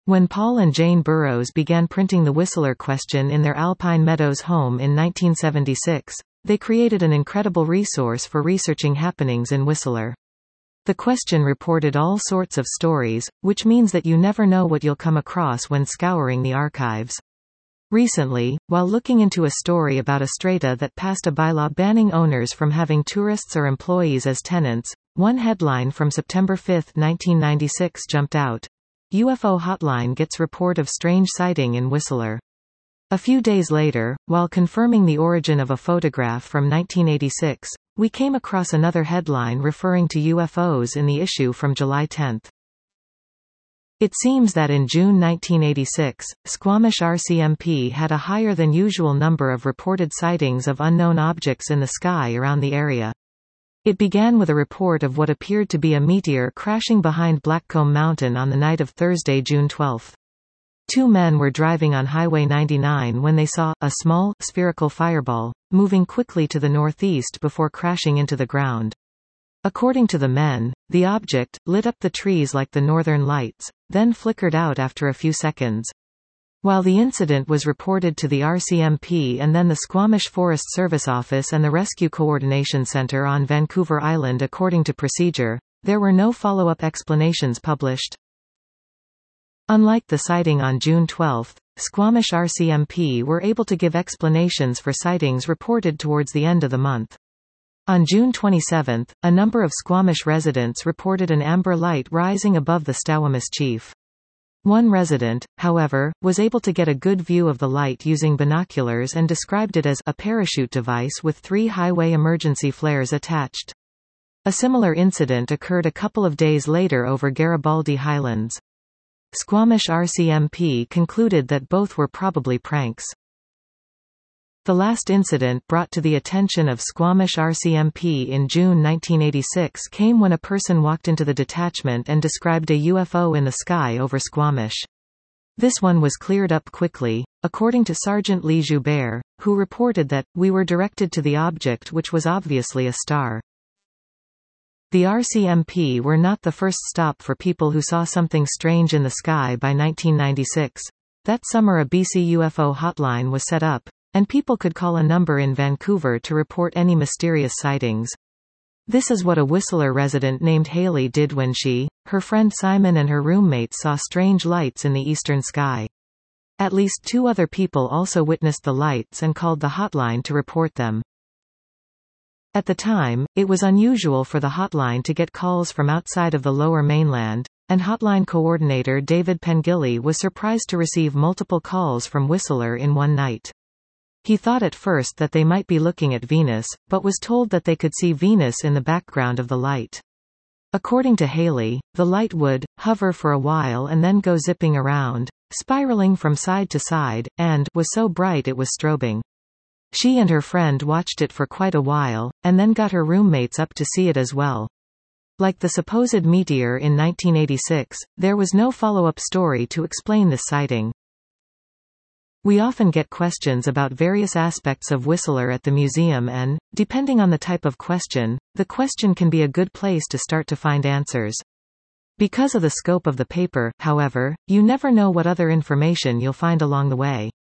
When Paul and Jane Burroughs began printing the Whistler question in their Alpine Meadows home in 1976, they created an incredible resource for researching happenings in Whistler. The question reported all sorts of stories, which means that you never know what you'll come across when scouring the archives. Recently, while looking into a story about a strata that passed a bylaw banning owners from having tourists or employees as tenants, one headline from September 5, 1996 jumped out. UFO hotline gets report of strange sighting in Whistler. A few days later, while confirming the origin of a photograph from 1986, we came across another headline referring to UFOs in the issue from July 10. It seems that in June 1986, Squamish RCMP had a higher than usual number of reported sightings of unknown objects in the sky around the area. It began with a report of what appeared to be a meteor crashing behind Blackcomb Mountain on the night of Thursday, June 12. Two men were driving on Highway 99 when they saw a small, spherical fireball moving quickly to the northeast before crashing into the ground. According to the men, the object lit up the trees like the northern lights, then flickered out after a few seconds. While the incident was reported to the RCMP and then the Squamish Forest Service Office and the Rescue Coordination Center on Vancouver Island according to procedure, there were no follow-up explanations published. Unlike the sighting on June 12, Squamish RCMP were able to give explanations for sightings reported towards the end of the month. On June 27, a number of Squamish residents reported an amber light rising above the Stawamis Chief. One resident, however, was able to get a good view of the light using binoculars and described it as a parachute device with 3 highway emergency flares attached. A similar incident occurred a couple of days later over Garibaldi Highlands. Squamish RCMP concluded that both were probably pranks. The last incident brought to the attention of Squamish RCMP in June 1986 came when a person walked into the detachment and described a UFO in the sky over Squamish. This one was cleared up quickly, according to Sergeant Lee Joubert, who reported that, "We were directed to the object which was obviously a star." The RCMP were not the first stop for people who saw something strange in the sky by 1996. That summer a BC UFO hotline was set up, and people could call a number in Vancouver to report any mysterious sightings. This is what a Whistler resident named Haley did when she, her friend Simon and her roommate saw strange lights in the eastern sky. At least 2 other people also witnessed the lights and called the hotline to report them. At the time, it was unusual for the hotline to get calls from outside of the Lower Mainland, and hotline coordinator David Pengilly was surprised to receive multiple calls from Whistler in one night. He thought at first that they might be looking at Venus, but was told that they could see Venus in the background of the light. According to Haley, the light would hover for a while and then go zipping around, spiraling from side to side, and was so bright it was strobing. She and her friend watched it for quite a while, and then got her roommates up to see it as well. Like the supposed meteor in 1986, there was no follow-up story to explain this sighting. We often get questions about various aspects of Whistler at the museum and, depending on the type of question, the question can be a good place to start to find answers. Because of the scope of the paper, however, you never know what other information you'll find along the way.